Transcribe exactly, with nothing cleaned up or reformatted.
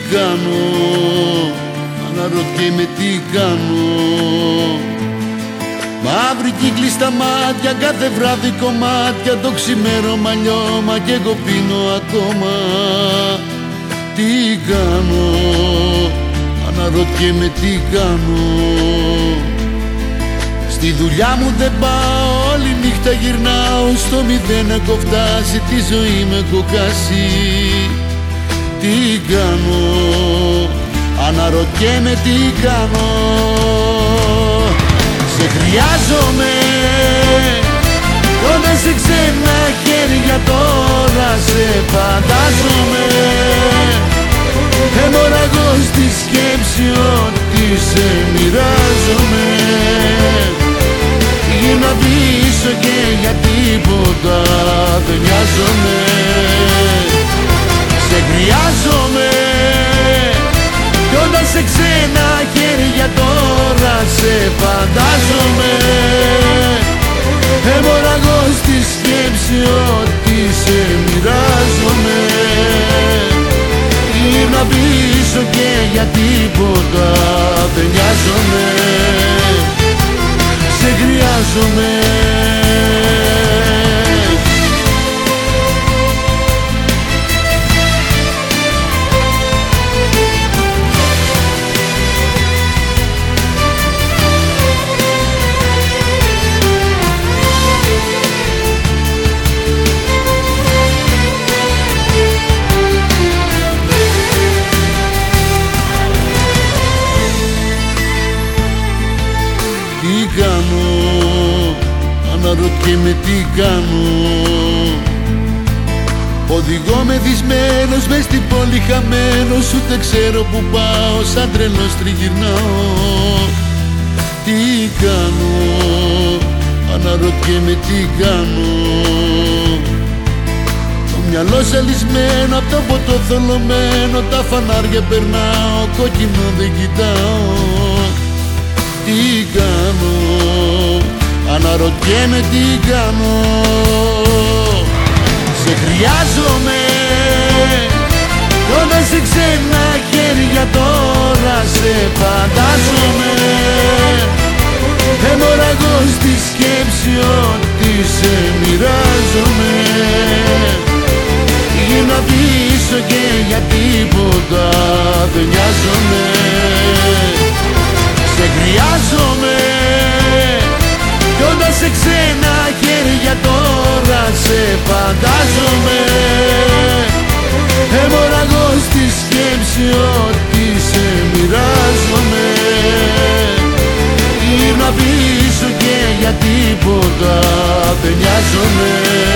κάνω, αναρωτιέμαι τι κάνω. Μαύρη κύκλη στα μάτια, κάθε βράδυ κομμάτια, το ξημέρωμα λιώμα κι εγώ πίνω ακόμα. Τι κάνω, αναρωτιέμαι τι κάνω. Στη δουλειά μου δεν πάω, όλη νύχτα γυρνάω, στο μηδέν έχω φτάσει, τη ζωή με έχω χάσει. Τι κάνω, αναρωτιέμαι τι κάνω. Σε χρειάζομαι, όταν σε ξένα χέρια τώρα σε φαντάζομαι. Αιμορραγώ στη σκέψη ότι σε μοιράζομαι. Γύρνα πίσω και για τίποτα δεν νοιάζομαι. Σε χρειάζομαι, κι όταν σε ξένα χέρια τώρα σε φαντάζομαι. Αιμορραγώ στη σκέψη ότι σε μοιράζομαι. Γύρνα πίσω και για τίποτα δεν νοιάζομαι. Σε χρειάζομαι. Τι κάνω, αναρωτιέμαι τι κάνω. Οδηγώ μεθυσμένος μες στην πόλη χαμένος, ούτε ξέρω που πάω, σαν τρελός τριγυρνάω. Τι κάνω, αναρωτιέμαι τι κάνω. Το μυαλό ζαλισμένο, απ' το ποτό θολωμένο, τα φανάρια περνάω, κόκκινο δεν κοιτάω. Τι κάνω, αναρωτιέμαι τι κάνω. Σε χρειάζομαι, κι όταν σε ξένα χέρια τώρα σε φαντάζομαι. Αιμορραγώ στη σκέψη ότι σε μοιράζομαι. Γύρνα πίσω και για τίποτα δεν νοιάζομαι. Σε χρειάζομαι, κι όταν σε ξένα χέρια τώρα σε φαντάζομαι. Αιμορραγώ στη σκέψη ότι σε μοιράζομαι. Γύρνα πίσω και για τίποτα δεν νοιάζομαι.